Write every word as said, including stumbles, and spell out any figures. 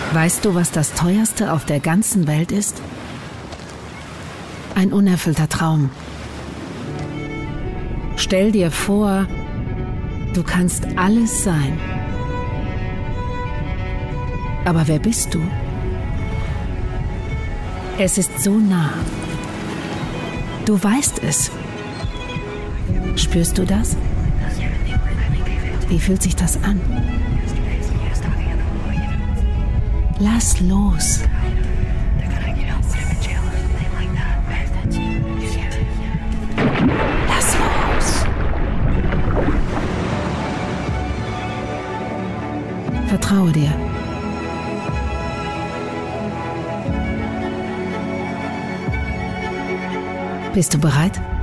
Weißt du, was das teuerste auf der ganzen Welt ist? Ein unerfüllter Traum. Stell dir vor, du kannst alles sein. Aber wer bist du? Es ist so nah. Du weißt es. Spürst du das? Wie fühlt sich das an? Lass los. Lass los. Vertraue dir. Bist du bereit?